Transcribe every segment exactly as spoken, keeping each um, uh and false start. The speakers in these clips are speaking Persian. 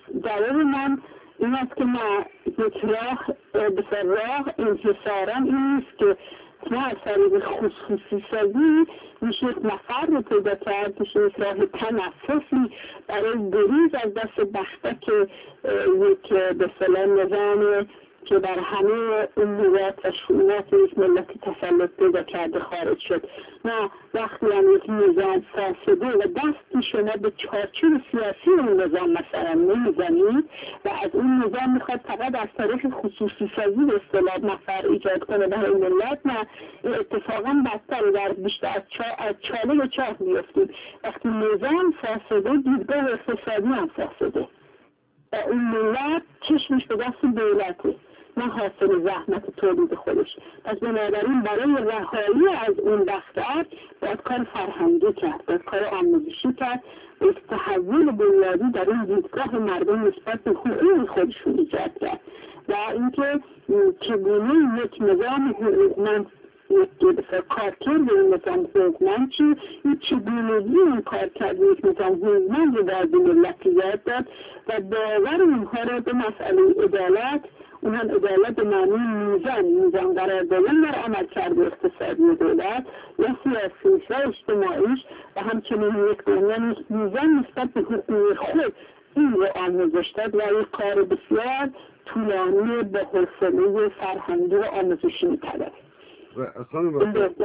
جواب من این است که نه، یک راه بسیار راه انحصارا این نیست که ما از طریق خصوصی سازی میشه یک نفر رو پیدا کرد، میشه یک راه تنفسی برای گریز از دست بختک یک به اصطلاح نظام که بر همه امورات و شؤونات یک ملت تسلط پیدا کرده خارج شد. نه، وقتی هم یک نظام فاسده و دستی شما به چارچوب سیاسی اون نظام مثلا نمیزنید و از اون نظام میخواد فقط از طریق خصوصی سازی به اصطلاح نفر ایجاد کنه برای ملت، نه، اتفاقا بدتر در بیشتر از, چا... از چاله به چاه میفتید. وقتی نظام فاسده دیدگاه اقتصادی هم فاسده و اون ملت چشمش به دست دولته، نه حاصل زحمت تولید خودش. پس بنابراین برای رهایی از اون بختک باید کار فرهنگی کرد، باید کار آموزشی کرد، یک تحول بنیادی در این دیدگاه مردم نسبت به حقوق خودشون ایجاد کرد و اینکه چگونه یک نظام حقوقمند یک کارکرد این نظام حقوقمند چی، این چگونگی این کارکرد یک نظام حقوقمند رو باید ملت یاد داد و باور اونها رو به مسئله عدالت، اون هم عدالت به معنی میزان میزان قرار دادن در عملکرد اقتصادی دولت یا سیاسیش و اجتماعیش و همچنین یک دنیا میزان نسبت به حقوق خود این رو آموزش داد و یک کار بسیار طولانی به حوصله فرهنگی و آموزشی می‌طلبه. و خانم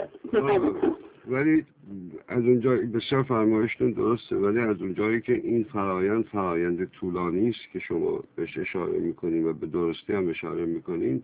ولی از اونجا بسیار فرمایشتون درسته، ولی از اونجایی که این فرایند فرایند طولانی است که شما بهش اشاره میکنین و به درستی هم اشاره میکنین،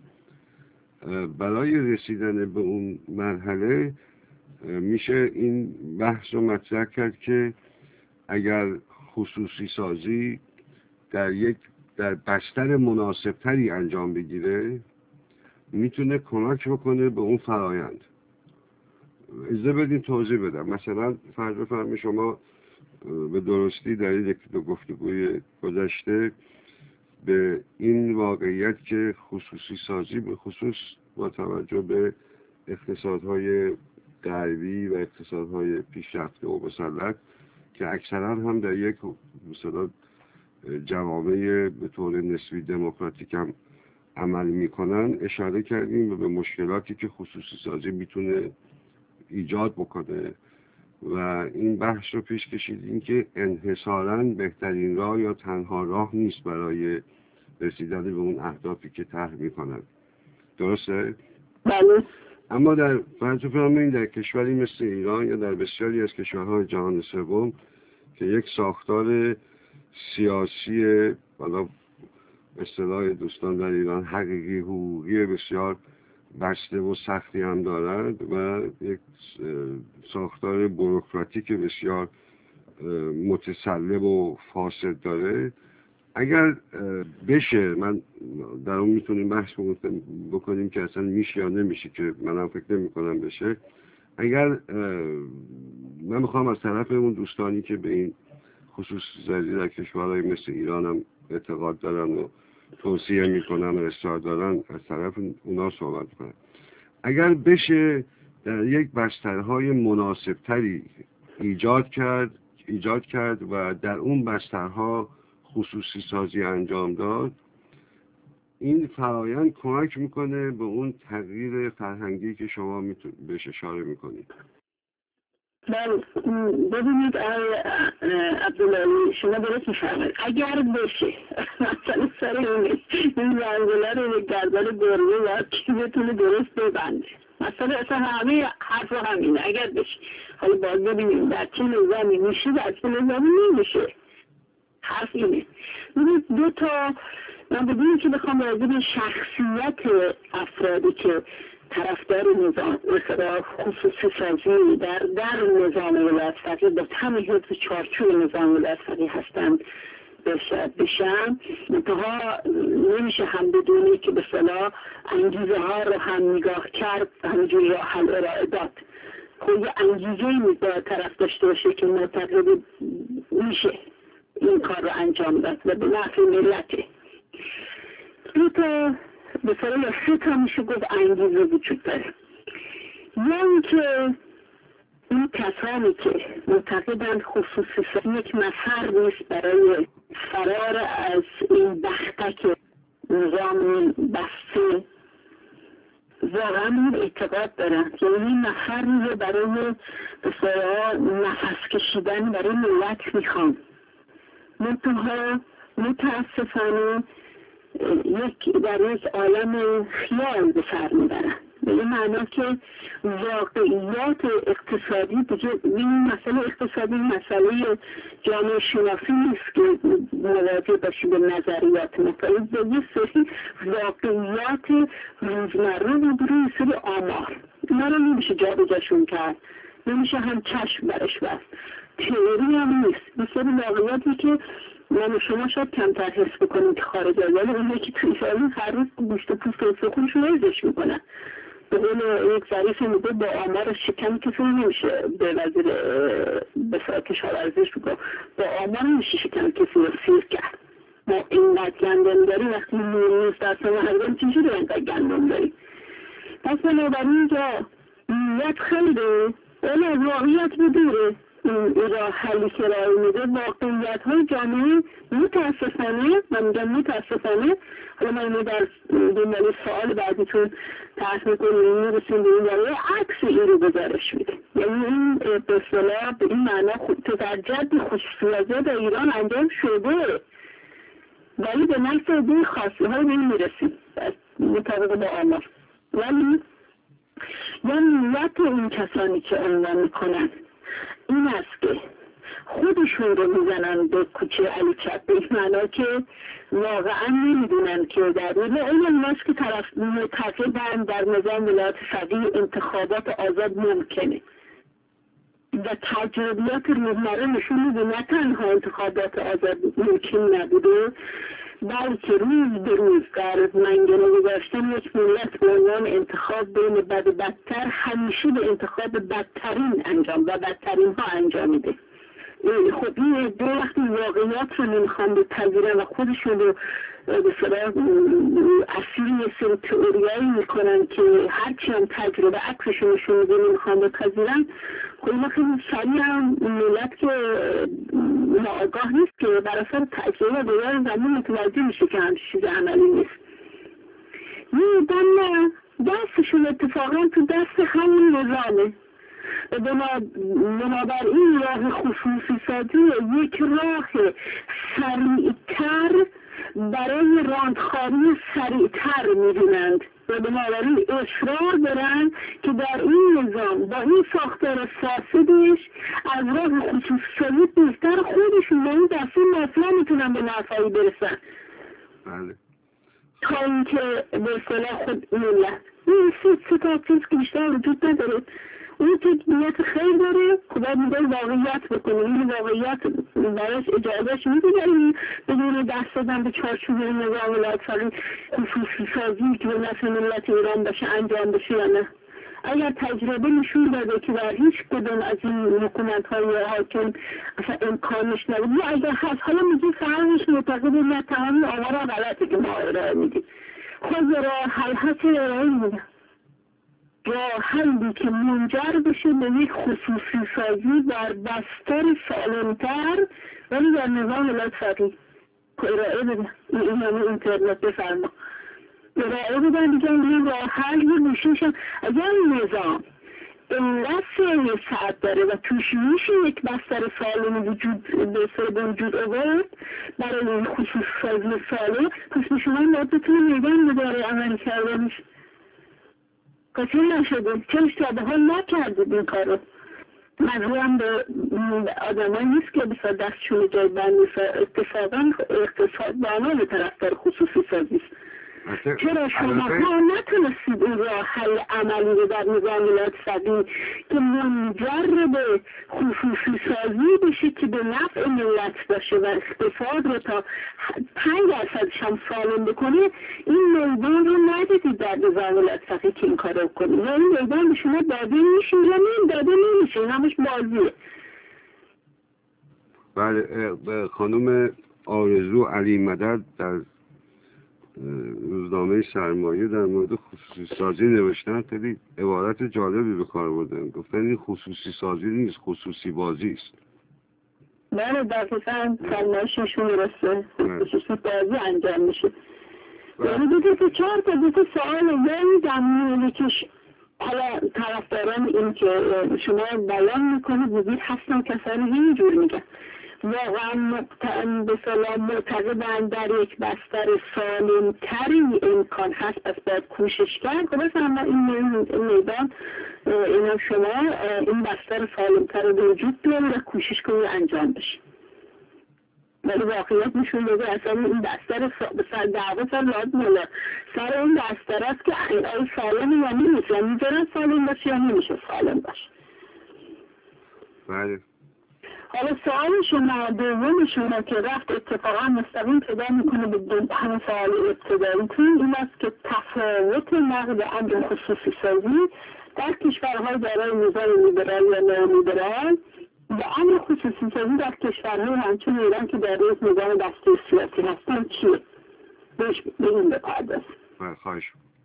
برای رسیدن به اون مرحله میشه این بحث رو مطرح کرد که اگر خصوصی سازی در یک در بستر مناسبتری انجام بگیره میتونه کمک بکنه به اون فرایند. اجازه بدین توضیح بدم. مثلا فرض بفرمایید شما به درستی در یک دو گفتگوی گذشته به این واقعیت که خصوصی سازی به خصوص با توجه به اقتصادهای غربی و اقتصادهای پیشرفته و مسلط که اکثرا هم در یک مثلا جوامع به طور نسبی دموکراتیک هم عمل میکنن اشاره کردیم و به مشکلاتی که خصوصی سازی میتونه ایجاد بکنه و این بحث رو پیش کشیدیم که انحصاراً بهترین راه یا تنها راه نیست برای رسیدن به اون اهدافی که طرح میکنن. درسته؟ بله. اما در فرض بفرمایید در کشوری مثل ایران یا در بسیاری از کشورهای جهان سوم که یک ساختار سیاسی بالا اصطلاح دوستان در ایران حقیقی حقوقی بسیار بسته و سختی هم دارد و یک ساختار بوروکراتیک بسیار متسلب و فاسد داره، اگر بشه، من در اون میتونیم بحث بکنیم که اصلا میشه یا نمیشه که منم فکر نمی کنم بشه، اگر من میخوام از طرف اون دوستانی که به این خصوص زدی در کشورهای مثل ایران هم اعتقاد دارن و توصیه میکنن و اصرار دارن از طرف اونا صحبت کنن، اگر بشه در یک بسترهای مناسبتری ایجاد کرد ایجاد کرد و در اون بسترها خصوصی سازی انجام داد، این فرایند کمک میکنه به اون تغییر فرهنگی که شما بهش اشاره میکنید. بله، ببینید آقای عبدالعالی، شما درست میفرمایید اگر بشه مثلا سر این زنگوله رو به گردن گربه باید کی بتونه درست ببنده، مثلا اصلا همه حرف همینه اگر بشه. حالا باید ببینیم در چه نظامی میشه در چه نظامی نمیشه. حرف اینه. ببینید دو تا، من بدونی که بخوام راجع به شخصیت افرادی که طرفدار نظام مثلا خصوصی سازی در در نظام ولایت فقیه با همه حفظ چارچوب نظام ولایت فقیه هستند بشن، منتها نمیشه هم بدونی که به صلاح انگیزه ها رو هم نگاه کرد همینجوری راه حل ارائه داد. خب یه انگیزه ای باید طرف داشته باشه که معتقد میشه این کار رو انجام داد و به نفع ملته. دو تا به صلاح سه تا میشه گفت انگیزه وجود داره. یعنی که این کسانی که معتقدند خصوصی یک مفر نیست برای فرار از این بختک نظام بسته واقعا این اعتقاد دارم که این نفر رو برای بسیار نفس کشیدن برای ملت میخوام. منتها متاسفانه یک در یک عالم خیال به سر میبرن، به این معنا که واقعیات اقتصادی دیگه این مسئله اقتصادی مسئله جامعه شناسی نیست که مواجه باشی به نظریات مختلف، به یه سری واقعیات روزمره و روی سری آمار اینا رو نمیشه جا به جاشون کرد، نمیشه هم چشم برش بست. تئوری هم نیست، به سری واقعیاتی که من و شما شاید کمتر حس بکنیم که خارج از ولی اونهایی که توی ایرانی هر روز گوشت و پوست و استخونشون رو ازش میکنن. به قول یک ظریف میگه با آمار شکم کسی نمیشه به وزیر به کشاورزیش بگو با آمار نمیشه شکم کسی رو سیر کرد. ما اینقدر گندم داریم وقتی نیست درست ما هردم چیزی رو اینقدر گندم داریم. پس بنابراین جا نیت خیلی ولی از واقعیت بدوره. این راه حلی که راه میده واقعیت های جامعه متاسفانه من میگم متاسفانه. حالا من اینو در دنبال سوال بعدیتون تحت میکنیم میرسیم به این داره عکس این رو گزارش میده، یعنی این به اصطلاح به این معنا تجدد خصوصیت در ایران انجام شده ولی به نفس دو خاصی های این میرسیم مطابق با آمار. ولی یا نیت این کسانی که عنوان میکنن این است که خودشون رو میزنن به کوچه علی چپ، به این معنا که واقعا نمیدونن که در روی این الناس که طرف متقیدن در نظام ولایت فقیه انتخابات آزاد ممکنه و تجربیات روزمره نشون میده نه تنها انتخابات آزاد ممکن نبوده بلکه روز به روز در منگنه گذاشتن یک ملت به عنوان انتخاب بین بد و بدتر همیشه به انتخاب بدترین انجام و بدترین ها انجام میده. خب این دو وقتی واقعیات رو نمیخوام بپذیرن و خودشون رو به صلاح اسیر یه سری تئوریایی میکنن که هرچی هم تجربه عکسشون نشون میده نمیخوام بپذیرن. خب اینا خیلی سریع هم ملت که ناآگاه نیست که بر اثر تجربه و دیگر زمین متوجه میشه که همچین چیز عملی نیست. یه دم دستشون اتفاقا تو دست همین نظامه و بنابراین راه خصوصی سازی یک راه سریعتر برای راندخاری سریعتر می‌بینند و بنابراین اصرار دارن که در این نظام با این ساختار فاسدش از راه خصوصی سازی بیشتر خودشون به این دسته مافیا میتونن به نفعی برسن. بله. تا اینکه به اصطلاح خود ملت این سه تا چیز که بیشتر وجود نداره. اون که نیت خیر داره خدا میگه واقعیت بکنه، این واقعیت براش اجازهش میده داریم بدون دست دادن به چارچوب نظام ولایت فقیه خصوصی سازی که به نفع ملت ایران باشه انجام بشه یا نه. اگر تجربه نشون داده که در هیچ کدوم از این حکومت های حاکم اصلا امکانش نبود یا اگر هست حالا میگه فرمش معتقد نه تمامی آمار غلطه که ما ارائه میدیم خود را حل هست ارائه میدیم یا حلی که منجر بشه به یک خصوصی سازی در بستر سالمتر ولی در نظام ولایت فقیه که ارائه بدن. این همه اینترنت بفرما ارائه بدن دیگه این راه حل یه گوشیشن. اگر نظام اینقدر سه ساعت داره و توش میشه یک بستر سالم وجود به سر وجود آورد برای این خصوصی سازی سالم پس به شما باید بتونه میدن بداره عملی کردنش کسی نشده چنش تا به حال نکردید این کار رو. منظورم به آدم های نیست که بسا دستشون جای بند اتفاقا اقتصاد بانان طرفدار خصوصی سازی است. چرا شما ها نتونستید این راه حل عملی رو در نظام ولایت فقیه که منجر به خصوصی سازی بشه که به نفع ملت باشه و اقتصاد رو تا پنج درصدش هم سالم بکنه این میدان رو ندیدید در نظام ولایت فقیه که این کار رو کنید و این میدان به شما داده میشه یا نیم داده نمیشه این همش بازیه. بله خانم آرزو علی مدد در روزنامه سرمایه در مورد خصوصی سازی نوشتن خیلی عبارت جالبی به کار بردن. گفتن این خصوصی سازی نیست خصوصی بازی است. بله دقیقا فرمایششون درسته، خصوصی بازی انجام میشه. یعنی دیگه که چهار تا دیگه سوال یعنی زمینه که حالا طرفداران این که شما بیان میکنید وجود هستن کسانی اینجور میگن واقعا به سلام معتقدن در یک بستر سالمتری امکان هست، پس باید کوشش کرد. خلاص اما این میدان اینا شما این بستر سالمتر رو وجود بیارید و کوشش کنید انجام بشه. ولی واقعیت نشون بده اصلا این بستر سر دعوه سر لازم سر این بستر است که آیا سالم یا نیست، یا میذارن سالم باشه یا نمیشه سالم باشه. بله. حالا سوال شما دوم شما که رفت اتفاقا مستقیم پیدا میکنه به همه سوال ابتداییتون، این است که تفاوت نقد امر خصوصی سازی در کشورهای دارای نظام لیبرال یا نئولیبرال و امر خصوصی سازی در کشورهای همچون ایران که دارای نظام دسته سیاسی هستن چیه؟ بهش بگیم بپردازیم. خواهش.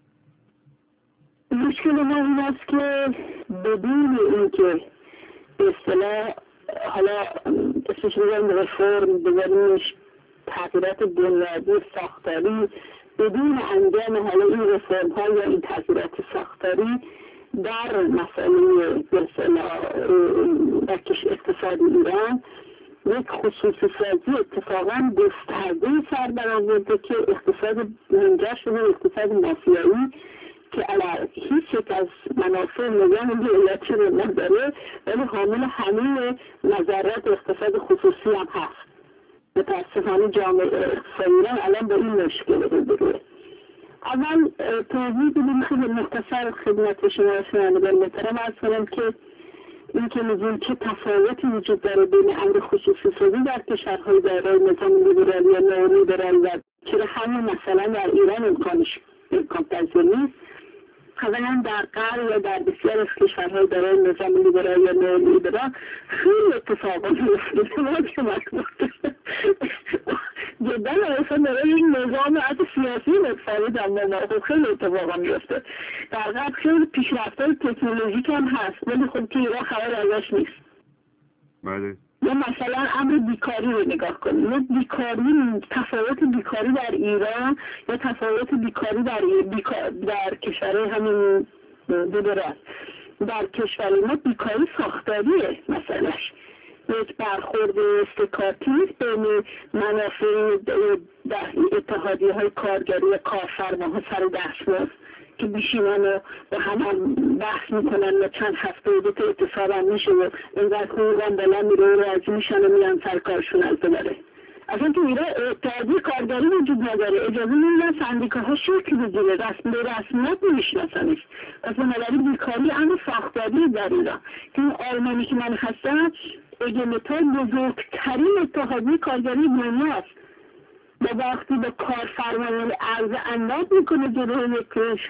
مشکل ما این است که بدون اینکه به اصطلاح حالا اسمش بگم رفرم بگیمش تغییرات بنیادی ساختاری، بدون انجام حالا این رفرم ها یا این تغییرات ساختاری در مسئله به اصطلاح اقتصاد ایران یک خصوصی سازی اتفاقا گسترده سر برآورده که اقتصاد منجر شده اقتصاد مافیایی که علی هیچ یک از منافع نظام دولتی رو نداره ولی حامل همه نظرات اقتصاد خصوصی هم هست. متاسفانه جامعه اقتصادی ایران الان به این مشکل رو داره. اول توضیح بدیم خیلی مختصر خدمت شما شنوندگان محترم عرض کنم که این که میگیم چه تفاوتی وجود داره بین امر خصوصی سازی در کشورهای دارای نظام لیبرال یا نئولیبرال و چرا همین مثلا در ایران امکانش امکان پذیر نیست. اولا در غرب یا در بسیار از کشورهای دارای نظام لیبرال یا نئولیبرال خیلی اتفاقات میفته ما که مطلوب جدا اصلا داره این نظام حتی سیاسی متفاوت اما ما خیلی اتفاقا میفته. در غرب خیلی پیشرفت‌های تکنولوژیک هم هست ولی خب که ایران خبر ازش نیست. بله. یا مثلا امر بیکاری رو نگاه کنیم. یک بیکاری تفاوت بیکاری در ایران یا تفاوت بیکاری در بیکار در کشورهای همین لیبرال در کشور ما بیکاری ساختاریه. مثلا یک برخورد استکاتی بین منافع اتحادیه های کارگری و کارفرماها سر دستمزد که بیشینان رو با هم, هم بحث میکنن و چند هفته و دوتا اتصاب هم میشه و اینقدر حقوق هم بلا میره و راضی میشن و میان سر کارشون از ببره. اصلا تو ایران اتحادیه کارگری وجود نداره، اجازه نمیدن سندیکاها شکل بگیره، رسم به رسمیت نمیشناسنش. پس بنابراین بیکاری امر ساختاری در ایران که این آلمانی که من هستم اگمتال بزرگترین اتحادیه کارگری دنیاست و وقتی به کارفرمایان عرض انداز میکنه جلوی یک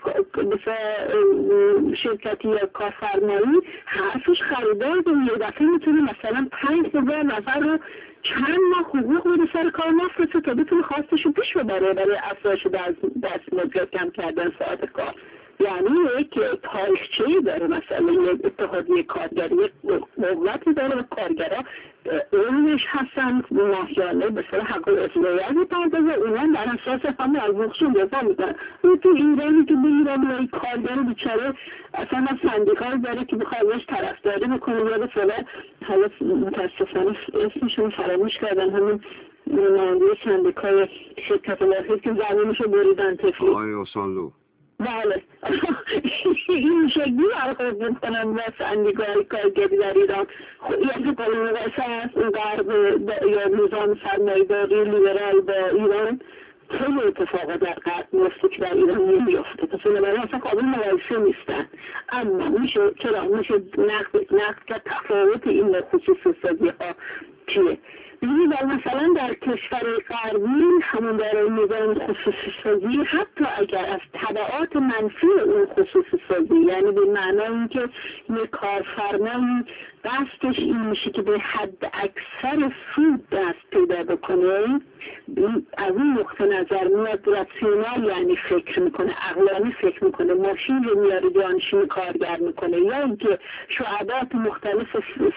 شرکتی یا کارفرمایی حرفش خریدار به یه دفعه میتونه مثلا پنج هزار نفر رو چند ماه حقوق بده سر کار نفرسه تا بتونه خواستش رو پیش ببره برای افزایش دست مزد کم کردن ساعت کار. یعنی یک تاریخچه‌ای داره مثلا یک اتحادیه کارگری یک قوتی داره و کارگرها اونش هستن ماهیانه به صلاح حق اصلاحیت میپردازه اونان در اساس همه از حقوقشون دفاع میکنن. اون تو ایرانی که به ایران یک کارگر بیچاره اصلا از سندیکایی داره که بخواه ازش طرفداری بکنه یا به صلاح حالا متاسفانه اسمشون فراموش کردن همین نماینده سندیکای شرکت لاهید که زمینشو بریدن طفلی آقای آسانلو. بله این شکلی برخورد میکنن با سندیکای کارگری در ایران. یکی قانون واسه هست اون غرب یا نظام سرمایه‌داری لیبرال با ایران خیلی اتفاقا در غرب میفته که در ایران نمیفته. پس بنابراین اصلا قابل مقایسه نیستن. اما میشه چرا میشه نقد نقد که تفاوت این خصوصی سازی ها چیه؟ ببینید مثلا در کشور غربی همون دارای نظام خصوصی سازی حتی اگر از تبعات منفی اون خصوصی سازی یعنی به معنای اینکه یک کارفرمایی دستش این میشه که به حد اکثر سود دست پیدا بکنه، از این نقطه نظر میاد راسیونال، یعنی فکر میکنه، عقلانی فکر میکنه، ماشین رو میاره جانشین کارگر میکنه، یا اینکه شعبات مختلف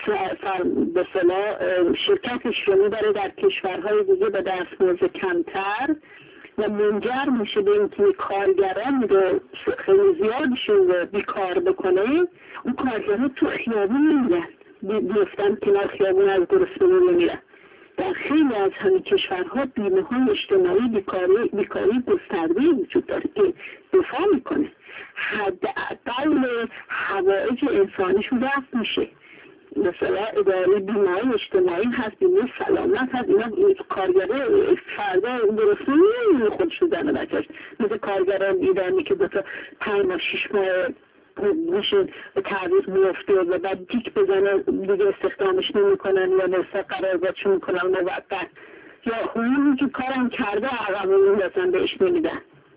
به اصطلاح شرکتش رو میبره در کشورهای دیگه به دستمزد کمتر و منجر میشه به اینکه کارگران رو خیلی زیادشون رو بیکار بکنه. اون کارگران تو خیابون میرن، بیفتن کنار خیابون، از گرسنگی میرن. در خیلی از همین کشورها بیمه های اجتماعی بیکاری, بیکاری گسترده وجود داره که دفاع میکنه، حداقل حوائج انسانیشون رفت میشه. مثلا اداره بیمه های اجتماعی هست، بیمه سلامت هست، اینا کارگره فردا گرسنه نمیدونه خودش رو زنه بچهش، مثل کارگران ایرانی که دو تا پنج ماه شیش ماه میشه به تعویض میفته و بعد دیک بزنه دیگه استخدامش نمی کنن یا مثلا قراردادشون میکنن موقت، یا اونی که کارم کرده عقب میندازن بهش نمیدن.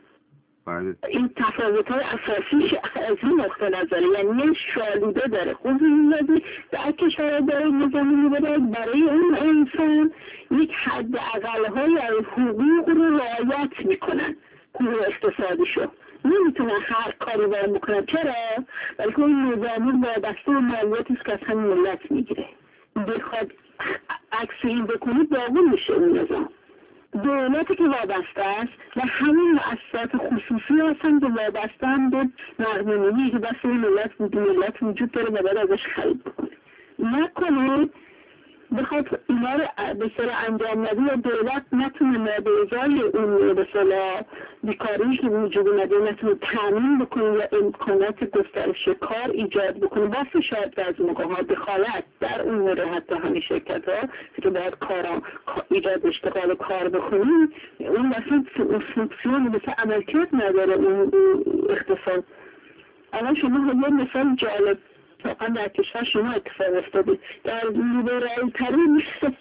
این تفاوت های اساسیش از این نقطه نظره، یعنی شالوده داره. خود این در کشور داره نظامی میبره برای اون انسان یک حد اقل های حقوق رو رعایت میکنن، حقوق اقتصادیشو نمیتونن هر کاری باید بکنن. چرا؟ بلکه اون نظامی با دسته و مالیاتیست که از همین ملت میگیره، بخواد عکس این بکنه باقی میشه اون نظام. دولتی که وابسته است و همین مؤسسات خصوصی هستن که وابسته هم به نقدینگی که دست این ملت ملت وجود داره و باید ازش خرید بکنه. نکنه بخواد اینا رو به صلاح انجام نده یا دولت نتونه مبارزای اون به صلاح بیکاری که وجود اومده نتونه تامین بکنه یا امکانات گسترش کار ایجاد بکنه، بس شاید از موقع ها دخالت در امور حتی همین شرکت ها که باید کار ایجاد اشتغال کار بکنی، اون مثلا فونکسیون مثل عملکرد نداره اون اقتصاد. الان شما یه مثال جالب واقعا در کشور شما اتفاق افتاده، در لیبرال ترین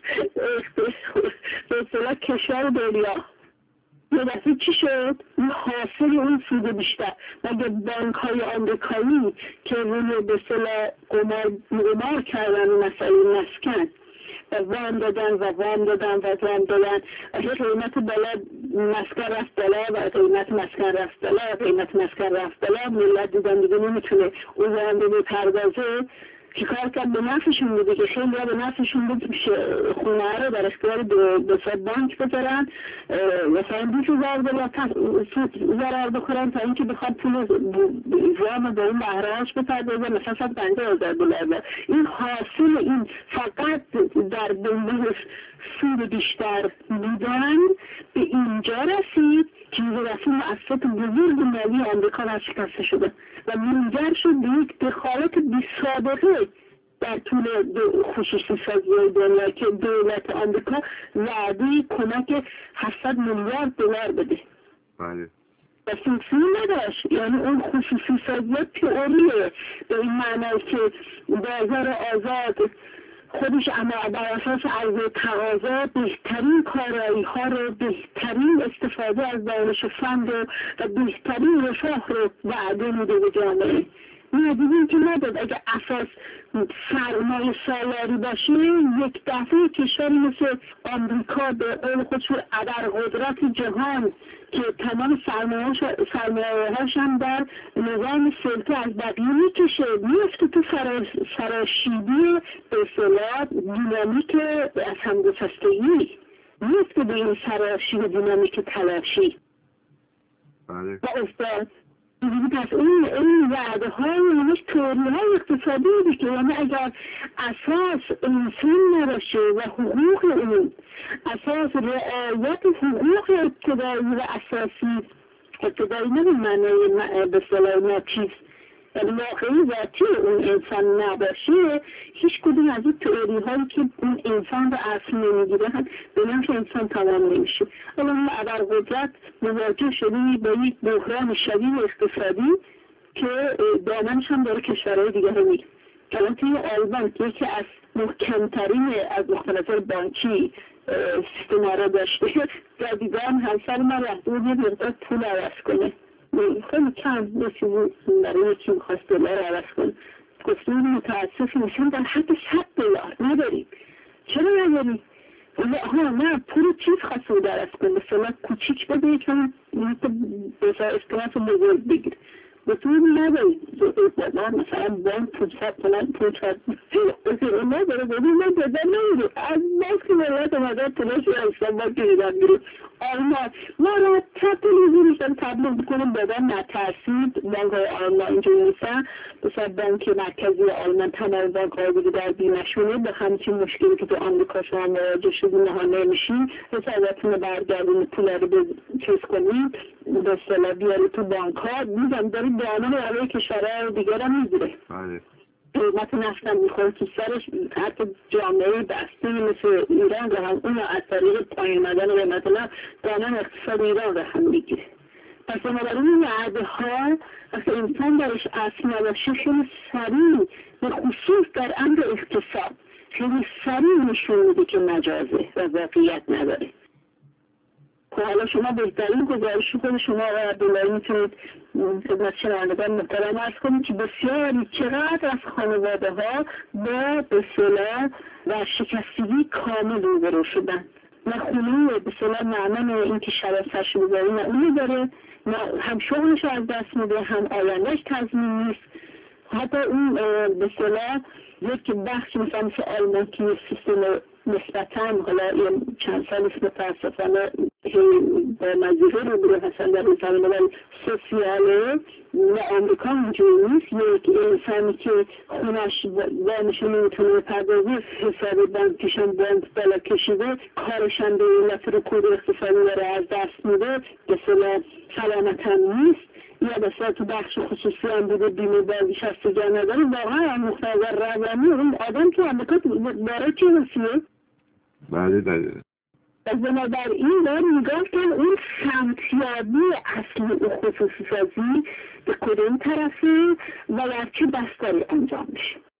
به اصطلاح کشور دنیا یه دفعه چی شد؟ این حاصل اون سود بیشتر مگه بانک های آمریکایی که روی به اصطلاح قمار کردن مسئله مسکن و وام دادن و وام دادن و وام دادن و هی قیمت بالا مسکن رفت بالا و قیمت مسکن رفت بالا قیمت مسکن رفت بالا، ملت دیدن دیگه نمیتونه اون وام به پردازه، که کار کرد به نفعشون بوده که خیلی به نفعشون بود خونه رو در اختیار دو سه بانک بذارن، مثلا بیست هزار دلار ضرر بخورن تا اینکه بخواد پول وام به اون بهره‌اش بپردازه مثلا صد و پنجاه هزار دلار. این حاصل این فقط در دنبال سود بیشتر بودن به اینجا رسید که رسید مؤسسات بزرگ مالی آمریکا ورشکسته شده و منجر شد به یک دخالت بی سابقه در طول خصوصی سازی دنیا که دولت آمریکا وعده کمک هشتصد میلیارد دلار بده. بله. و فونکسیون نداشت، یعنی اون خصوصی سازی تئوریه به این معنی که بازار آزاد خودش اما بر اساس عرضه تقاضا بهترین کارایی ها رو، بهترین استفاده از دانش فن رو و بهترین رفاه رو وعده میده به جامعه. میدونیم که نداد اگه اساس سرمایه سالاری باشه یک دفعه کشوری مثل آمریکا به قول خودش ابرقدرت جهان که تمام سرمایه هاش هم در نظام سلطه از بقیه میکشه میفته تو سراشیبی به اصطلاح دینامیک از همگسستگی، میفته به این سراشیب دینامیک تلاشی. بله. و استاد پس این این وعده های همش توری های اقتصادی بوده که یعنی اگر اساس انسان نباشه و حقوق اون اساس رعایت حقوق ابتدایی و اساسی ابتدایی نه به معنی به اصطلاح ناچیز یعنی واقعی ذاتی اون انسان نباشه، هیچ کدوم از این تئوری هایی که اون انسان رو اصل نمیگیره هم به نفع انسان تمام نمیشه. حالا ما ابرقدرت مواجه شدیم با یک بحران شدید اقتصادی که دامنش هم داره کشورهای دیگه رو میگه. الان توی آلمان که یکی از محکمترین از مختلف بانکی سیستم را داشته، جدیدان همسر من رفته بود یه مقدار پول عوض کنه، خیلی کم نشون برای یکی میخواست دلار عوض کنه، گفتیم متاسفیم مثلا در حد صد دلار نداریم. چرا نداریم؟ ها نه پول چیز خواستم درست کن مثلا کوچیک بده چون بسا اسکناس رو بزرگ بگیر بطور نداریم بابا مثلا بانک پونصد پلان پونصد بسیار نداره بودی من داده نمیده از باز که ملت اومده پولاشی هستم با که ایران میره آلمان ما را تب تلویزیونشتن تبلیغ بکنم بدن نترسید بانک های آلمان اینجوری نیستن بسیار بانک مرکزی آلمان تمام بانک های بوده در بیمشونه به همچین مشکلی که تو آمریکا شما مواجه شدی نها نمیشین حسابتون رو برگردون پول رو به چیز کنید به اصطلاح بیاری تو بانک ها میگم داری دانه برای کشورهای دیگر هم میگیره قیمت نفت هم میخوره تو سرش حتی جامعه بسته مثل ایران رو هم اون از طریق پایین مدن قیمت نفت دانه اقتصاد ایران رو هم میگیره. پس بنابراین این وعده ها وقتی انسان درش اصل نباشه خیلی سریع به خصوص در امر اقتصاد خیلی سریع نشون میده که مجازه و واقعیت نداره. حالا شما بهترین گزارش خود شما و عبداللهی میتونید خدمت شنوندگان محترم عرض کنید که بسیاری چقدر از خانواده ها با بسیار و شکستگی کامل روبرو شدن. نه خونه بسیار معمن این که شب سرش بذاری نه اونی داره نه هم شغلش رو از دست میده هم آیندهش تضمین نیست. حتی اون بسیار یک بخش مثلا مثل آلمان که سیستم نسبتاً حالا یه چند سال است متاسفانه با مزیفه رو بروی هستن در این زمینه ولی سوسیاله و آمریکا اینجوری نیست. یک انسانی که خونش وامش نمیتونه پردازه حساب بانکیش هم بانک بالا کشیده کارش هم دولت رو کود اقتصادی داره از دست میده بسیار سلامت هم نیست یا بسیار تو بخش خصوصی هم بوده بیمه بازیش هست جا نداره واقعا هم مختلف روانی اون آدم که آمریکا برای چی هستیه؟ بله بله و بنابراین دارم نگاه کن اون سمتیابی اصلی و خصوصی سازی به کدوم طرفه و در چه بستری انجام میشه.